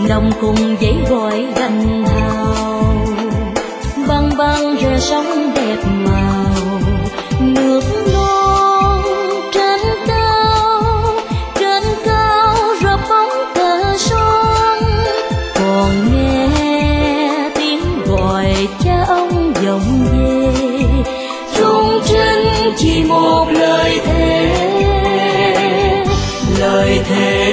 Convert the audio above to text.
đồng cùng dãy gọi gành hào. Băng băng rẽ sóng đẹp màu, nước non trên cao rợp bóng cờ son. Còn nghe tiếng gọi cha ông vọng về, trung trinh chỉ một lời thề